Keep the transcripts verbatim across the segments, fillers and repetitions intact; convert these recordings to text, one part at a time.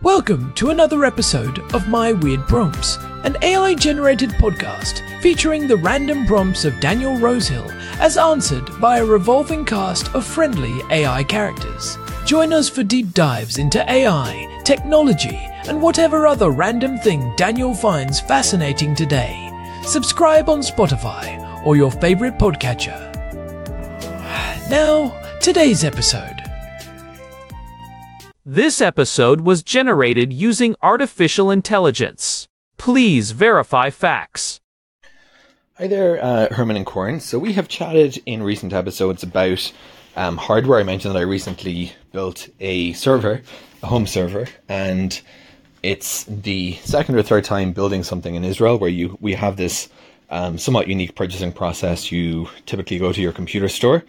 Welcome to another episode of My Weird Prompts, an A I-generated podcast featuring the random prompts of Daniel Rosehill as answered by a revolving cast of friendly A I characters. Join us for deep dives into A I, technology, and whatever other random thing Daniel finds fascinating today. Subscribe on Spotify or your favorite podcatcher. Now, today's episode. This episode was generated using artificial intelligence. Please verify facts. Hi there, uh, Herman and Corn. So we have chatted in recent episodes about um, hardware. I mentioned that I recently built a server, a home server, and it's the second or third time building something in Israel where you we have this um, somewhat unique purchasing process. You typically go to your computer store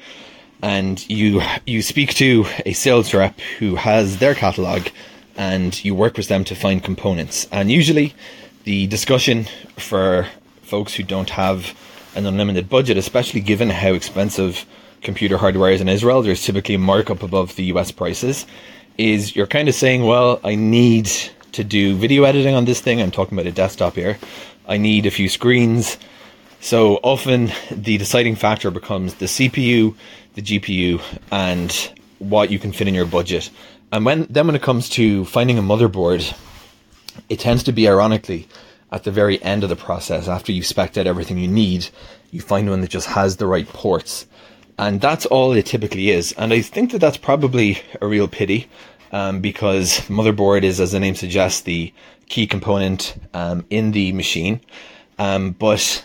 and you you speak to a sales rep who has their catalog, and you work with them to find components. And usually the discussion for folks who don't have an unlimited budget, especially given how expensive computer hardware is in Israel, there's typically a markup above the U S prices, is you're kind of saying, well, I need to do video editing on this thing. I'm talking about a desktop here. I need a few screens. So often the deciding factor becomes the C P U, the G P U, and what you can fit in your budget. And when then when it comes to finding a motherboard, it tends to be, ironically, at the very end of the process, after you've spec'd out everything you need, you find one that just has the right ports. And that's all it typically is. And I think that that's probably a real pity, um, because motherboard is, as the name suggests, the key component um, in the machine. Um, but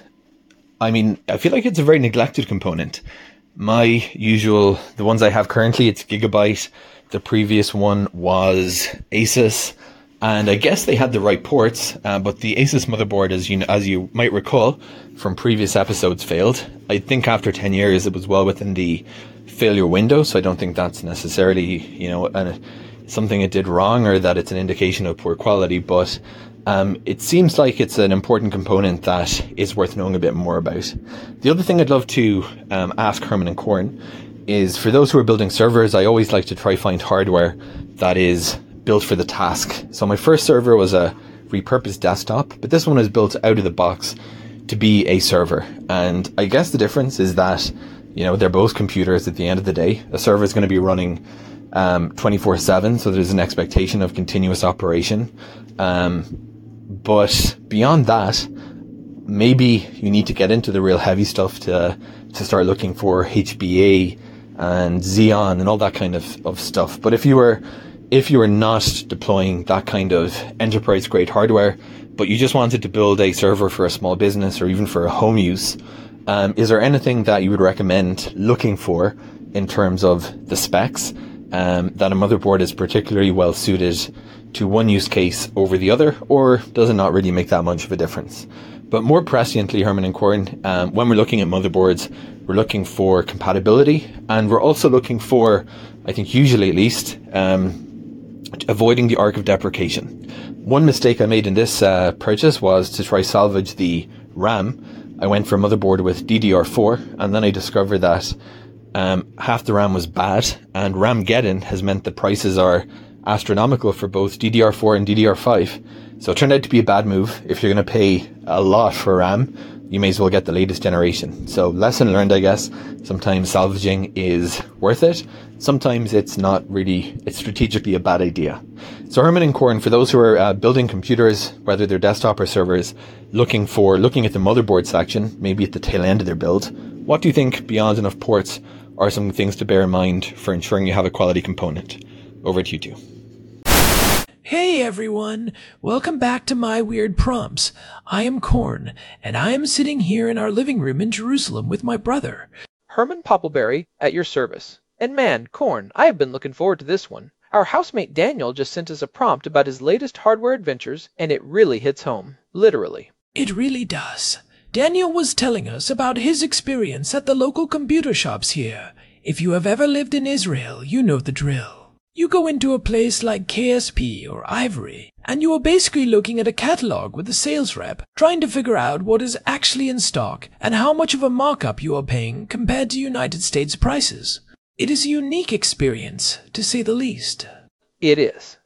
I mean, I feel like it's a very neglected component. My usual, the ones I have currently, it's Gigabyte. The previous one was Asus, and I guess they had the right ports, uh, but the Asus motherboard, as you as you might recall from previous episodes, failed. I think after ten years, it was well within the failure window, so I don't think that's necessarily, you know, an, something it did wrong or that it's an indication of poor quality, but Um, it seems like it's an important component that is worth knowing a bit more about. The other thing I'd love to um, ask Herman and Corn is, for those who are building servers, I always like to try find hardware that is built for the task. So my first server was a repurposed desktop, but this one is built out of the box to be a server. And I guess the difference is that, you know, they're both computers at the end of the day. A server is going to be running um, twenty-four seven, so there's an expectation of continuous operation. Um, But beyond that, maybe you need to get into the real heavy stuff to to start looking for H B A and Xeon and all that kind of, of stuff. But if you were if you were not deploying that kind of enterprise grade hardware, but you just wanted to build a server for a small business or even for a home use, um, is there anything that you would recommend looking for in terms of the specs, um, that a motherboard is particularly well suited to one use case over the other, or does it not really make that much of a difference? But more presciently, Herman and Corn, um, when we're looking at motherboards, we're looking for compatibility, and we're also looking for, I think usually at least, um, avoiding the arc of deprecation. One mistake I made in this uh, purchase was to try salvage the RAM. I went for a motherboard with D D R four, and then I discovered that um, half the RAM was bad, and Ramgeddon has meant the prices are astronomical for both D D R four and D D R five. So it turned out to be a bad move. If you're going to pay a lot for RAM, you may as well get the latest generation. So lesson learned, I guess. Sometimes salvaging is worth it. Sometimes it's not really, it's strategically a bad idea. So Herman and Corn, for those who are uh, building computers, whether they're desktop or servers, looking for, looking at the motherboard section, maybe at the tail end of their build, what do you think, beyond enough ports, are some things to bear in mind for ensuring you have a quality component? Over to you two. Hey everyone, welcome back to My Weird Prompts. I am Corn, and I am sitting here in our living room in Jerusalem with my brother, Herman Poppleberry, at your service. And man, Corn, I have been looking forward to this one. Our housemate Daniel just sent us a prompt about his latest hardware adventures, and it really hits home. Literally. It really does. Daniel was telling us about his experience at the local computer shops here. If you have ever lived in Israel, you know the drill. You go into a place like K S P or Ivory, and you are basically looking at a catalog with a sales rep, trying to figure out what is actually in stock and how much of a markup you are paying compared to United States prices. It is a unique experience, to say the least. It is.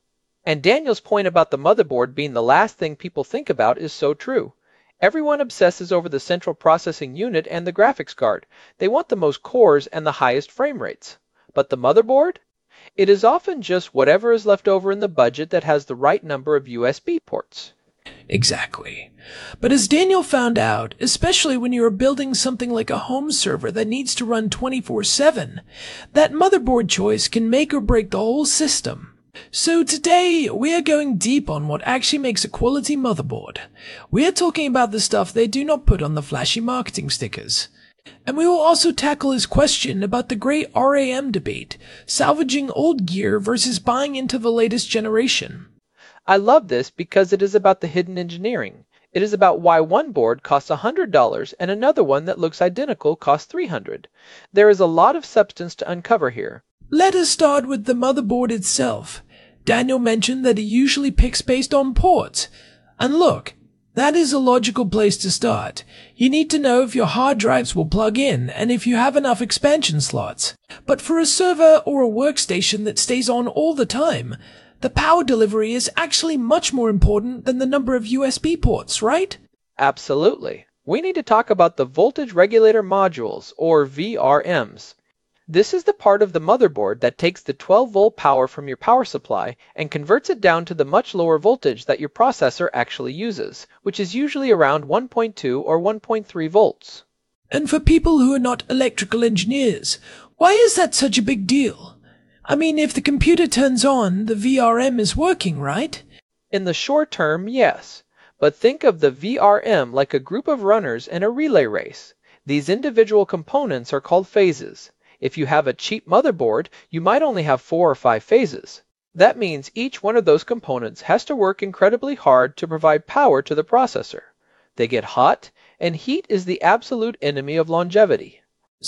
And Daniel's point about the motherboard being the last thing people think about is so true. Everyone obsesses over the central processing unit and the graphics card. They want the most cores and the highest frame rates. But the motherboard? It is often just whatever is left over in the budget that has the right number of U S B ports. Exactly. But as Daniel found out, especially when you are building something like a home server that needs to run twenty-four seven, that motherboard choice can make or break the whole system. So today, we are going deep on what actually makes a quality motherboard. We are talking about the stuff they do not put on the flashy marketing stickers. And we will also tackle his question about the great R A M debate, salvaging old gear versus buying into the latest generation. I love this because it is about the hidden engineering. It is about why one board costs one hundred dollars and another one that looks identical costs three hundred dollars. There is a lot of substance to uncover here. Let us start with the motherboard itself. Daniel mentioned that he usually picks based on ports. And look, that is a logical place to start. You need to know if your hard drives will plug in and if you have enough expansion slots. But for a server or a workstation that stays on all the time, the power delivery is actually much more important than the number of U S B ports, right? Absolutely. We need to talk about the voltage regulator modules, or V R Ms. This is the part of the motherboard that takes the twelve volt power from your power supply and converts it down to the much lower voltage that your processor actually uses, which is usually around one point two or one point three volts. And for people who are not electrical engineers, why is that such a big deal? I mean, if the computer turns on, the V R M is working, right? In the short term, yes. But think of the V R M like a group of runners in a relay race. These individual components are called phases. If you have a cheap motherboard, you might only have four or five phases. That means each one of those components has to work incredibly hard to provide power to the processor. They get hot, and heat is the absolute enemy of longevity.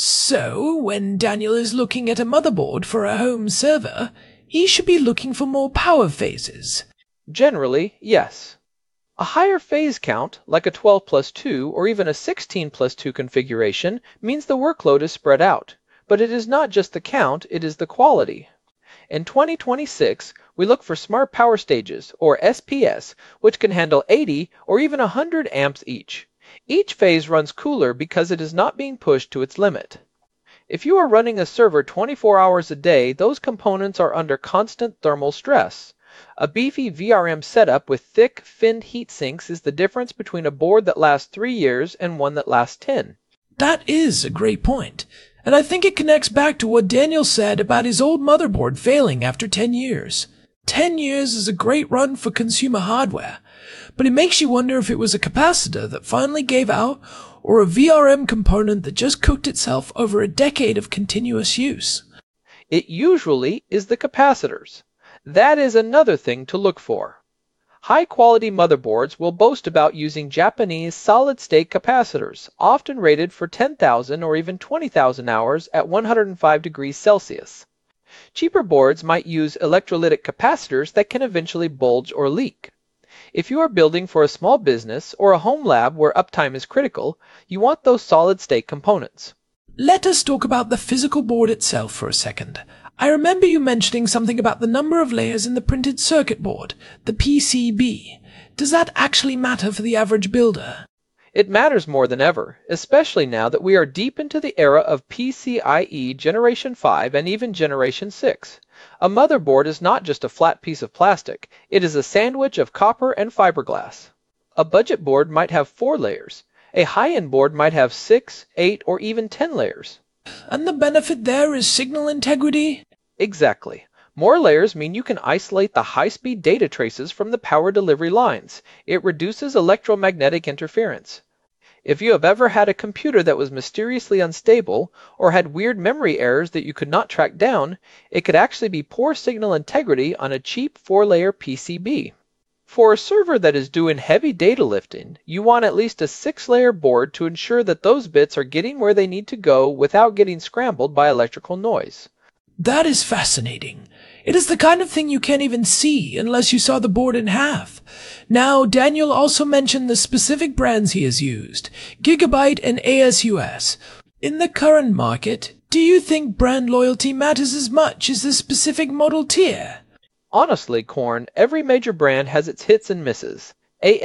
So, when Daniel is looking at a motherboard for a home server, he should be looking for more power phases. Generally, yes. A higher phase count, like a twelve plus two or even a sixteen plus two configuration, means the workload is spread out. But it is not just the count, it is the quality. In twenty twenty-six, we look for smart power stages, or S P S, which can handle eighty or even one hundred amps each. Each phase runs cooler because it is not being pushed to its limit. If you are running a server twenty-four hours a day, those components are under constant thermal stress. A beefy V R M setup with thick, finned heat sinks is the difference between a board that lasts three years and one that lasts ten. That is a great point. And I think it connects back to what Daniel said about his old motherboard failing after ten years. ten years is a great run for consumer hardware, but it makes you wonder if it was a capacitor that finally gave out or a V R M component that just cooked itself over a decade of continuous use. It usually is the capacitors. That is another thing to look for. High-quality motherboards will boast about using Japanese solid-state capacitors, often rated for ten thousand or even twenty thousand hours at one hundred five degrees Celsius. Cheaper boards might use electrolytic capacitors that can eventually bulge or leak. If you are building for a small business or a home lab where uptime is critical, you want those solid-state components. Let us talk about the physical board itself for a second. I remember you mentioning something about the number of layers in the printed circuit board, the P C B. Does that actually matter for the average builder? It matters more than ever, especially now that we are deep into the era of PCIe Generation five and even Generation six. A motherboard is not just a flat piece of plastic, it is a sandwich of copper and fiberglass. A budget board might have four layers. A high-end board might have six, eight, or even ten layers. And the benefit there is signal integrity? Exactly. More layers mean you can isolate the high-speed data traces from the power delivery lines. It reduces electromagnetic interference. If you have ever had a computer that was mysteriously unstable or had weird memory errors that you could not track down, it could actually be poor signal integrity on a cheap four-layer P C B. For a server that is doing heavy data lifting, you want at least a six-layer board to ensure that those bits are getting where they need to go without getting scrambled by electrical noise. That is fascinating. It is the kind of thing you can't even see unless you saw the board in half. Now, Daniel also mentioned the specific brands he has used, Gigabyte and A S U S. In the current market, do you think brand loyalty matters as much as the specific model tier? Honestly, Corn, every major brand has its hits and misses.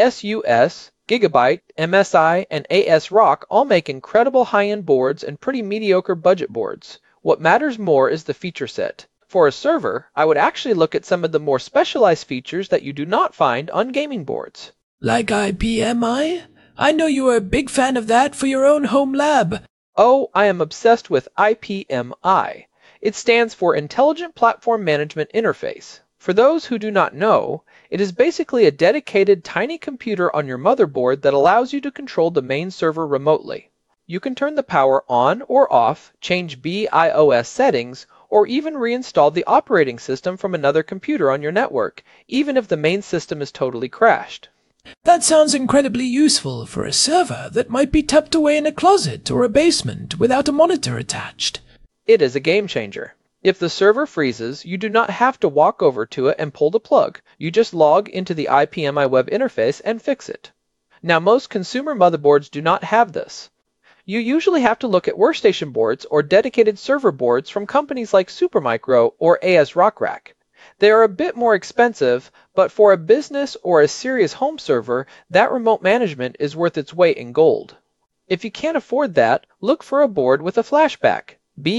ASUS, Gigabyte, M S I, and ASRock all make incredible high-end boards and pretty mediocre budget boards. What matters more is the feature set. For a server, I would actually look at some of the more specialized features that you do not find on gaming boards. Like I P M I? I know you are a big fan of that for your own home lab. Oh, I am obsessed with I P M I. It stands for Intelligent Platform Management Interface. For those who do not know, it is basically a dedicated tiny computer on your motherboard that allows you to control the main server remotely. You can turn the power on or off, change BIOS settings, or even reinstall the operating system from another computer on your network, even if the main system is totally crashed. That sounds incredibly useful for a server that might be tucked away in a closet or a basement without a monitor attached. It is a game changer. If the server freezes, you do not have to walk over to it and pull the plug. You just log into the I P M I web interface and fix it. Now, most consumer motherboards do not have this. You usually have to look at workstation boards or dedicated server boards from companies like Supermicro or ASRock. They are a bit more expensive, but for a business or a serious home server, that remote management is worth its weight in gold. If you can't afford that, look for a board with a flashback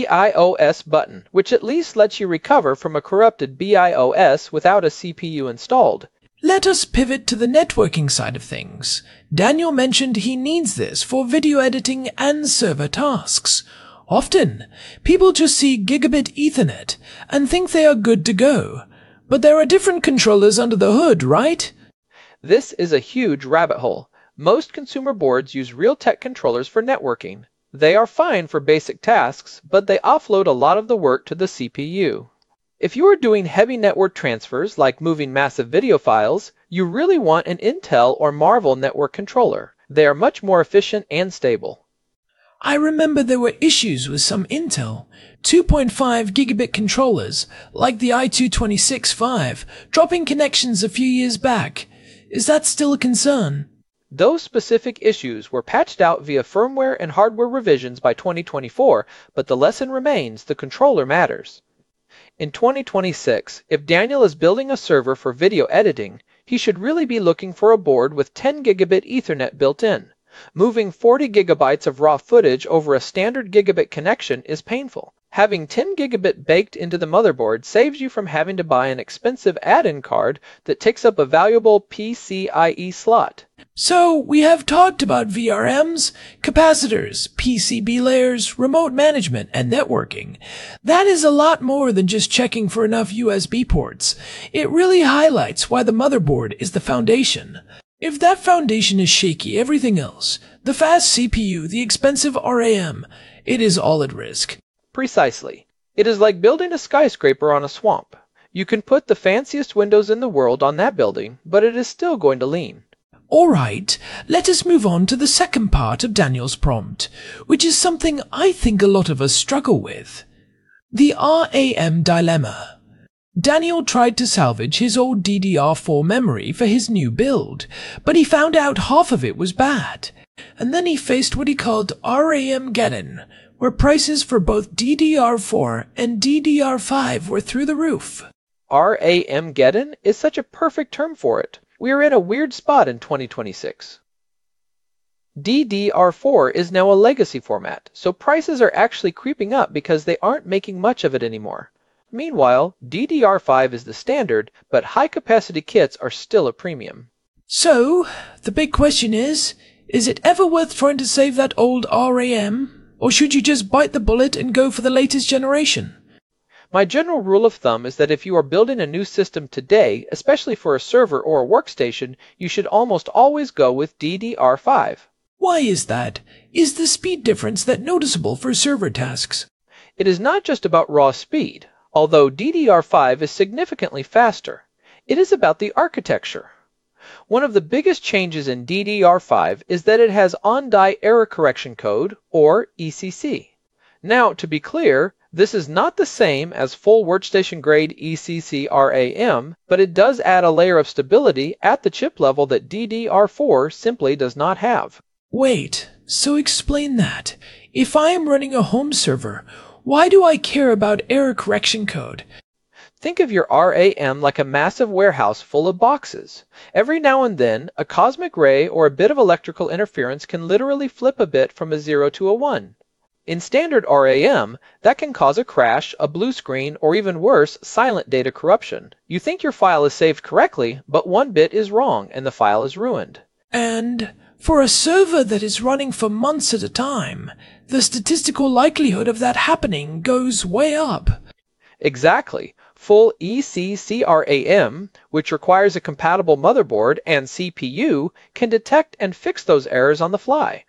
BIOS button, which at least lets you recover from a corrupted BIOS without a C P U installed. Let us pivot to the networking side of things. Daniel mentioned he needs this for video editing and server tasks. Often, people just see gigabit Ethernet and think they are good to go. But there are different controllers under the hood, right? This is a huge rabbit hole. Most consumer boards use Realtek controllers for networking. They are fine for basic tasks, but they offload a lot of the work to the C P U. If you are doing heavy network transfers like moving massive video files, you really want an Intel or Marvell network controller. They are much more efficient and stable. I remember there were issues with some Intel two point five gigabit controllers, like the i two twenty-six five, dropping connections a few years back. Is that still a concern? Those specific issues were patched out via firmware and hardware revisions by twenty twenty-four, but the lesson remains: the controller matters. In twenty twenty-six, if Daniel is building a server for video editing, he should really be looking for a board with ten gigabit Ethernet built in. Moving forty gigabytes of raw footage over a standard gigabit connection is painful. Having ten gigabit baked into the motherboard saves you from having to buy an expensive add-in card that takes up a valuable P C I E slot. So, we have talked about V R Ms, capacitors, P C B layers, remote management, and networking. That is a lot more than just checking for enough U S B ports. It really highlights why the motherboard is the foundation. If that foundation is shaky, everything else, the fast C P U, the expensive R A M, it is all at risk. Precisely. It is like building a skyscraper on a swamp. You can put the fanciest windows in the world on that building, but it is still going to lean. Alright, let us move on to the second part of Daniel's prompt, which is something I think a lot of us struggle with. The R A M dilemma. Daniel tried to salvage his old D D R four memory for his new build, but he found out half of it was bad. And then he faced what he called R A M Geddon, where prices for both D D R four and D D R five were through the roof. R A M Geddon is such a perfect term for it. We are in a weird spot in twenty twenty-six. D D R four is now a legacy format, so prices are actually creeping up because they aren't making much of it anymore. Meanwhile, D D R five is the standard, but high-capacity kits are still a premium. So, the big question is, is it ever worth trying to save that old R A M, or should you just bite the bullet and go for the latest generation? My general rule of thumb is that if you are building a new system today, especially for a server or a workstation, you should almost always go with D D R five. Why is that? Is the speed difference that noticeable for server tasks? It is not just about raw speed, although D D R five is significantly faster. It is about the architecture. One of the biggest changes in D D R five is that it has on-die error correction code, or E C C. Now, to be clear, this is not the same as full workstation-grade E C C R A M, but it does add a layer of stability at the chip level that D D R four simply does not have. Wait, so explain that. If I am running a home server, why do I care about error correction code? Think of your RAM like a massive warehouse full of boxes. Every now and then, a cosmic ray or a bit of electrical interference can literally flip a bit from a zero to a one. In standard RAM, that can cause a crash, a blue screen, or even worse, silent data corruption. You think your file is saved correctly, but one bit is wrong and the file is ruined. And for a server that is running for months at a time, the statistical likelihood of that happening goes way up. Exactly. Full E C C RAM, which requires a compatible motherboard and C P U, can detect and fix those errors on the fly.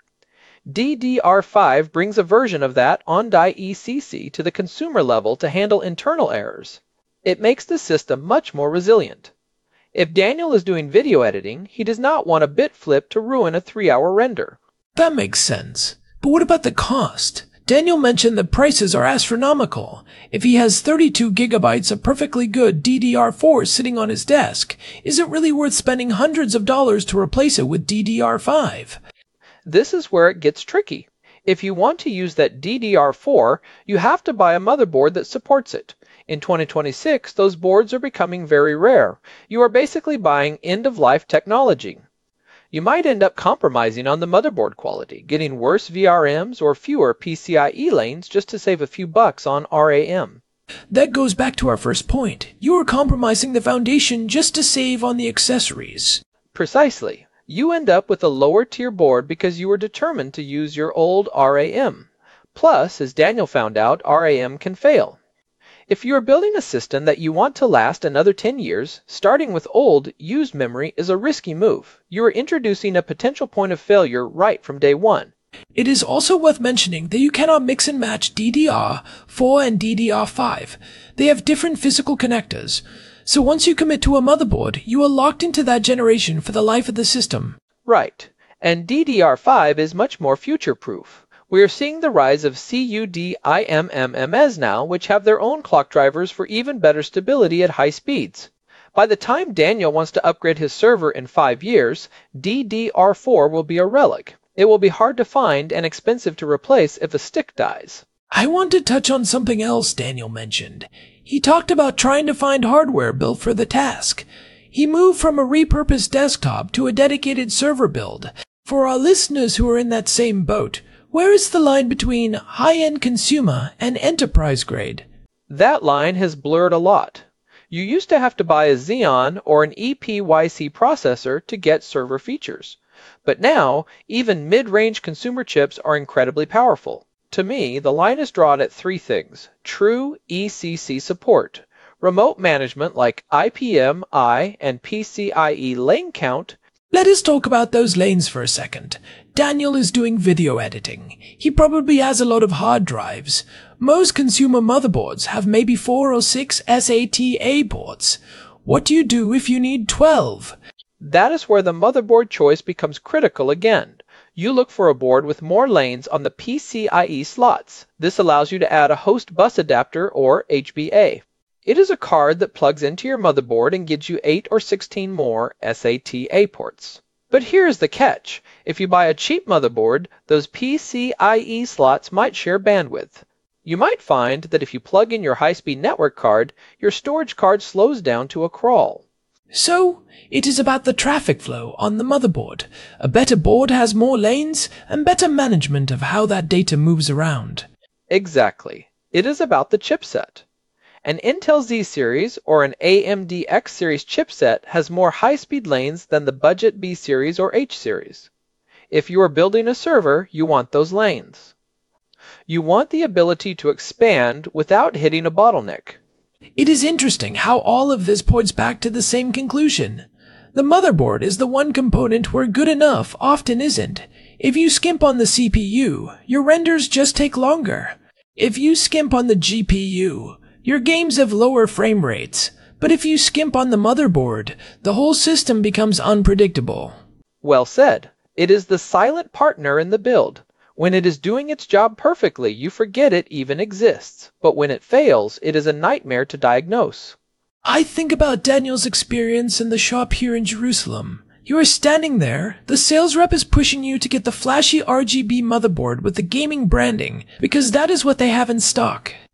D D R five brings a version of that on-die E C C to the consumer level to handle internal errors. It makes the system much more resilient. If Daniel is doing video editing, he does not want a bit flip to ruin a three-hour render. That makes sense. But what about the cost? Daniel mentioned that prices are astronomical. If he has thirty-two gigabytes of perfectly good D D R four sitting on his desk, is it really worth spending hundreds of dollars to replace it with D D R five? This is where it gets tricky. If you want to use that D D R four, you have to buy a motherboard that supports it. In twenty twenty-six, those boards are becoming very rare. You are basically buying end-of-life technology. You might end up compromising on the motherboard quality, getting worse V R Ms or fewer PCIe lanes just to save a few bucks on RAM. That goes back to our first point. You are compromising the foundation just to save on the accessories. Precisely. You end up with a lower tier board because you were determined to use your old RAM. Plus, as Daniel found out, RAM can fail. If you are building a system that you want to last another ten years, starting with old, used memory is a risky move. You are introducing a potential point of failure right from day one. It is also worth mentioning that you cannot mix and match D D R four and D D R five. They have different physical connectors. So once you commit to a motherboard, you are locked into that generation for the life of the system. Right. And D D R five is much more future-proof. We are seeing the rise of C U D I M M M S now, which have their own clock drivers for even better stability at high speeds. By the time Daniel wants to upgrade his server in five years, D D R four will be a relic. It will be hard to find and expensive to replace if a stick dies. I want to touch on something else Daniel mentioned. He talked about trying to find hardware built for the task. He moved from a repurposed desktop to a dedicated server build. For our listeners who are in that same boat, where is the line between high-end consumer and enterprise grade? That line has blurred a lot. You used to have to buy a Xeon or an E P Y C processor to get server features. But now, even mid-range consumer chips are incredibly powerful. To me, the line is drawn at three things: true E C C support, remote management like I P M I and PCIe lane count. Let us talk about those lanes for a second. Daniel is doing video editing. He probably has a lot of hard drives. Most consumer motherboards have maybe four or six SATA ports. What do you do if you need twelve? That is where the motherboard choice becomes critical again. You look for a board with more lanes on the PCIe slots. This allows you to add a host bus adapter or H B A. It is a card that plugs into your motherboard and gives you eight or sixteen more SATA ports. But here's the catch. If you buy a cheap motherboard, those PCIe slots might share bandwidth. You might find that if you plug in your high-speed network card, your storage card slows down to a crawl. So, it is about the traffic flow on the motherboard. A better board has more lanes and better management of how that data moves around. Exactly. It is about the chipset. An Intel Z series or an A M D X series chipset has more high-speed lanes than the budget B series or H series. If you are building a server, you want those lanes. You want the ability to expand without hitting a bottleneck. It is interesting how all of this points back to the same conclusion. The motherboard is the one component where good enough often isn't. If you skimp on the C P U, your renders just take longer. If you skimp on the G P U, your games have lower frame rates. But if you skimp on the motherboard, the whole system becomes unpredictable. Well said. It is the silent partner in the build. When it is doing its job perfectly, you forget it even exists. But when it fails, it is a nightmare to diagnose. I think about Daniel's experience in the shop here in Jerusalem. You are standing there, the sales rep is pushing you to get the flashy R G B motherboard with the gaming branding, because that is what they have in stock.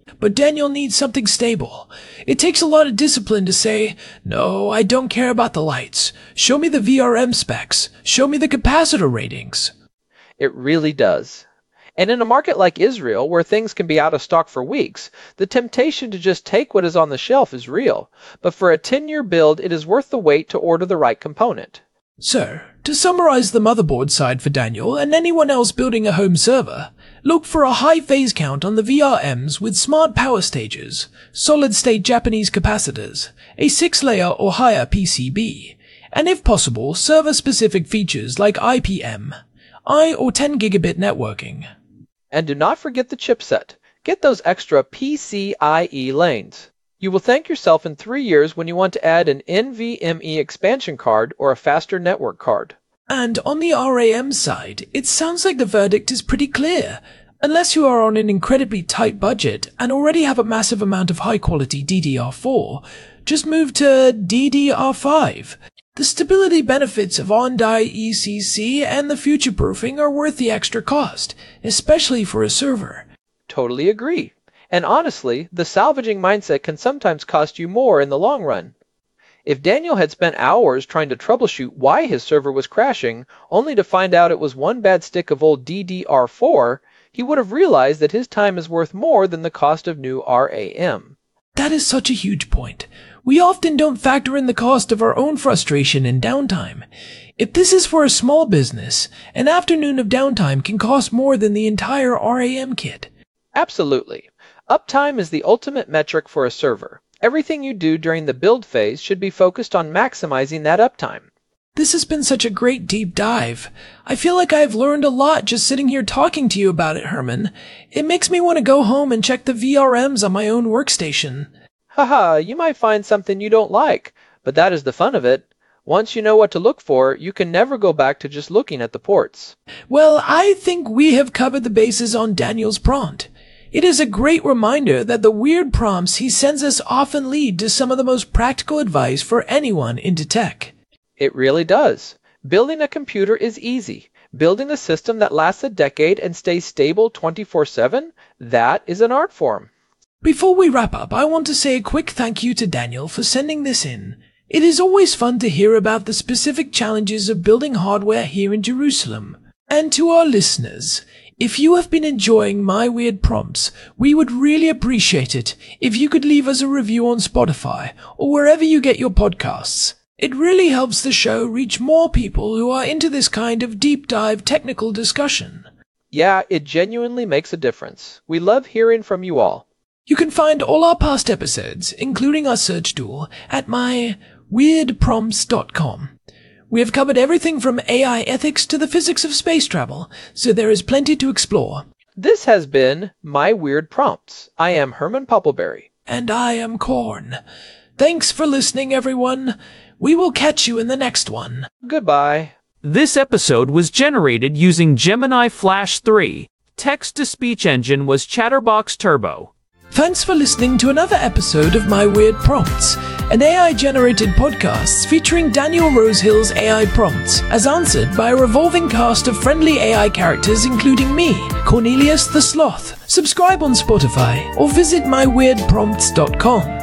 But Daniel needs something stable. It takes a lot of discipline to say, no, I don't care about the lights. Show me the V R M specs. Show me the capacitor ratings. It really does. And in a market like Israel, where things can be out of stock for weeks, the temptation to just take what is on the shelf is real. But for a ten-year build, it is worth the wait to order the right component. So, to summarize the motherboard side for Daniel and anyone else building a home server, look for a high phase count on the V R Ms with smart power stages, solid-state Japanese capacitors, a six-layer or higher P C B, and if possible, server-specific features like I P M, I or ten gigabit networking. And do not forget the chipset. Get those extra P C I E lanes. You will thank yourself in three years when you want to add an N V M e expansion card or a faster network card. And on the R A M side, it sounds like the verdict is pretty clear. Unless you are on an incredibly tight budget and already have a massive amount of high-quality D D R four, just move to D D R five. The stability benefits of on-die E C C and the future-proofing are worth the extra cost, especially for a server. Totally agree. And honestly, the salvaging mindset can sometimes cost you more in the long run. If Daniel had spent hours trying to troubleshoot why his server was crashing, only to find out it was one bad stick of old D D R four, he would have realized that his time is worth more than the cost of new R A M. That is such a huge point. We often don't factor in the cost of our own frustration and downtime. If this is for a small business, an afternoon of downtime can cost more than the entire R A M kit. Absolutely. Uptime is the ultimate metric for a server. Everything you do during the build phase should be focused on maximizing that uptime. This has been such a great deep dive. I feel like I've learned a lot just sitting here talking to you about it, Herman. It makes me want to go home and check the V R Ms on my own workstation. Haha, you might find something you don't like, but that is the fun of it. Once you know what to look for, you can never go back to just looking at the ports. Well, I think we have covered the bases on Daniel's prompt. It is a great reminder that the weird prompts he sends us often lead to some of the most practical advice for anyone into tech. It really does. Building a computer is easy. Building a system that lasts a decade and stays stable twenty-four seven, that is an art form. Before we wrap up, I want to say a quick thank you to Daniel for sending this in. It is always fun to hear about the specific challenges of building hardware here in Jerusalem. And to our listeners, if you have been enjoying My Weird Prompts, we would really appreciate it if you could leave us a review on Spotify or wherever you get your podcasts. It really helps the show reach more people who are into this kind of deep dive technical discussion. Yeah, it genuinely makes a difference. We love hearing from you all. You can find all our past episodes, including our search tool, at my weird prompts dot com. We have covered everything from A I ethics to the physics of space travel, so there is plenty to explore. This has been My Weird Prompts. I am Herman Poppleberry. And I am Korn. Thanks for listening, everyone. We will catch you in the next one. Goodbye. This episode was generated using Gemini Flash three. Text-to-speech engine was Chatterbox Turbo. Thanks for listening to another episode of My Weird Prompts, an A I-generated podcast featuring Daniel Rosehill's A I prompts, as answered by a revolving cast of friendly A I characters including me, Cornelius the Sloth. Subscribe on Spotify or visit my weird prompts dot com.